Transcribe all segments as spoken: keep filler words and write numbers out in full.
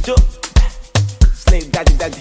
Joe, slave daddy daddy.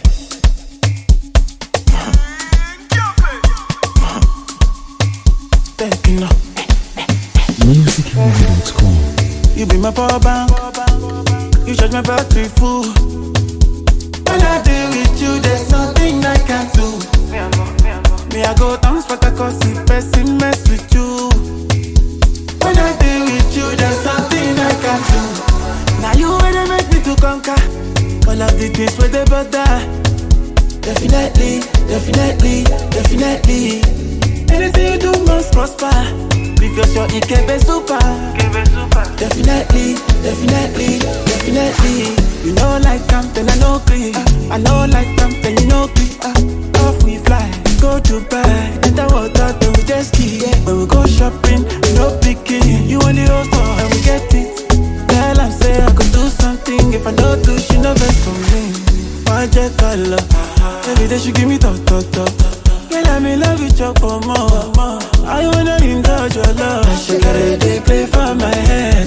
Thank you, no. music movie dot com. You be my power bank. You charge my battery full. When I deal with you, there's nothing I can do. Me, I go dance, but I cause the person mess with you. When I deal with you, there's nothing I can do. Now you wanna make me to conquer all of the things with the butter. Definitely, definitely, definitely. Anything you do must prosper, because you're I K B super. Definitely, definitely, definitely. You know like something I know clean. I know like something you know clean. uh, Off we fly, go to Dubai, enter water, then we just ski. When we go shopping, no picking. You want the whole store and we get it. Girl, I'm say I could do something. If I know do, she no best for me. Magic color, every day she give me talk, talk, talk. Girl, I'm in love with your more. I wanna indulge your love. She got a day play for my head.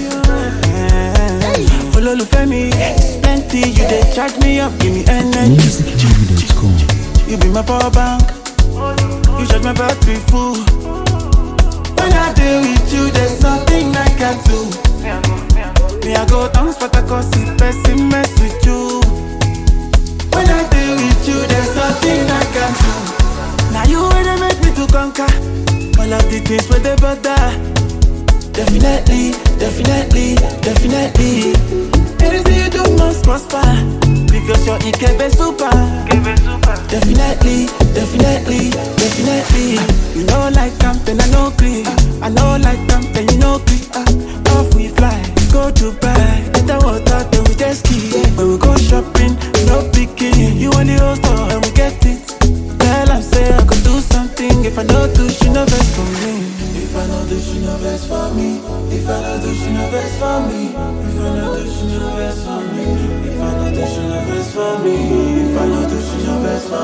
Follow Femi, plenty. You they charge me up, give me energy. music movie dot com. You be my power bank. You charge my battery full. When I deal with you, there's nothing I can do. Me, I go dance, but I cause the person mess with you. When I deal with you, there's nothing I can do. Now you wanna make me to conquer all of the things with the butter. Definitely, definitely, definitely. Anything you do must prosper, because you're I K B super. Definitely, definitely, definitely. You know like something I know clean. I know like something you know clean. uh, Off we fly, go to Dubai, enter water, then we just ski. When we go shopping, no picking. You want the whole store and we get it. Girl, I say I could do something. If I know do, she no best for me. If I know do, she no best for me. If I know do, she no best for me. If I know do, she no best for me. If I know do, she no best for me. If I know do, she no best for